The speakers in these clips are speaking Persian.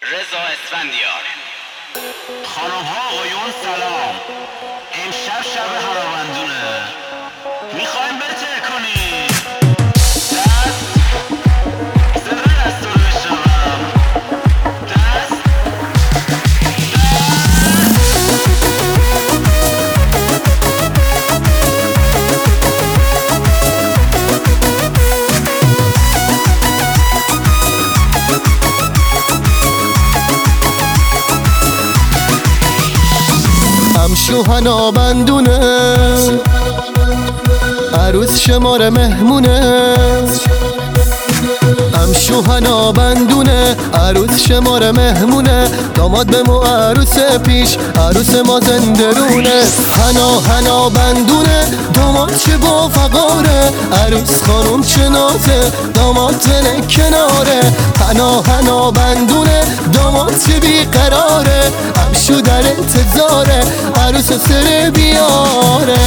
رضا اسفندیار. خانم ها آقایون سلام. امشب شب هنابندونه، میخوایم بته کنیم دست صدای دست رو بشنوم. دست شوهنا بندونه، عروس شماره مهمونه. شوهنا بندونه، عروس شماره مهمونه. داماد به مو عروس پیش، عروس ما زندرونه. هنا بندونه، داماد چه با فقاره. عروس خانم چه نازه، داماد دل کناره. هنا بندونه، داماد چه بیقراره. همشو در انتظاره، عروس سر بیاره.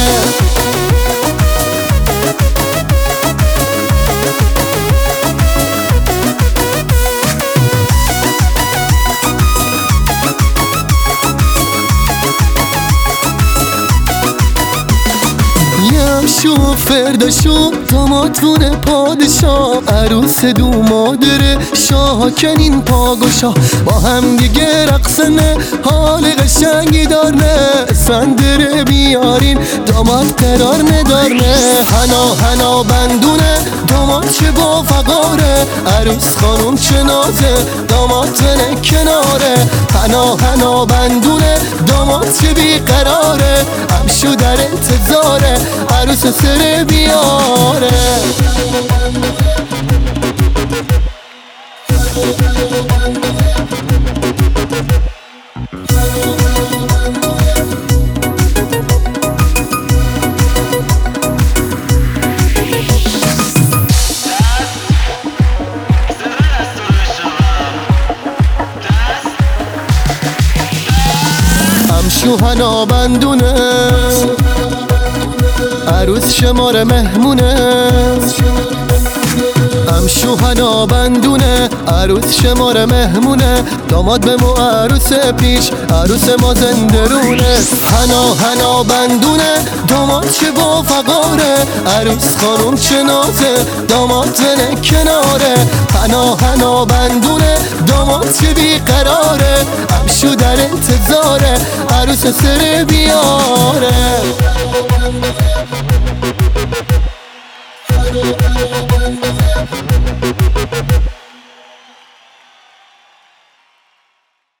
شو فرداشو دامادونه پادشاه، عروس دو مادره شاه کنین پاگوشا. با هم دیگه رقصنه، حال قشنگی دارنه. سندره بیارین، داماد قرار ندارنه. هنا بندونه، داماد چه با فقاره. عروس خانم چه نازه، داماد دل کناره. هنا بندونه، داماد چه بیقراره. همشو در انتظاره، عروس سر بیاره. شوهنا بندونه، عروس شماره مهمونه. شوهنا بندونه، عروس شماره مهمونه. داماد به مو عروس پیش، عروس ما زندرونه. هنا بندونه، داماد چه با فقاره. عروس خانم چه نازه، داماد دل کناره. هنا بندونه، داماد چه بیقراره. همشو در انتظاره، عروس سر بیاره.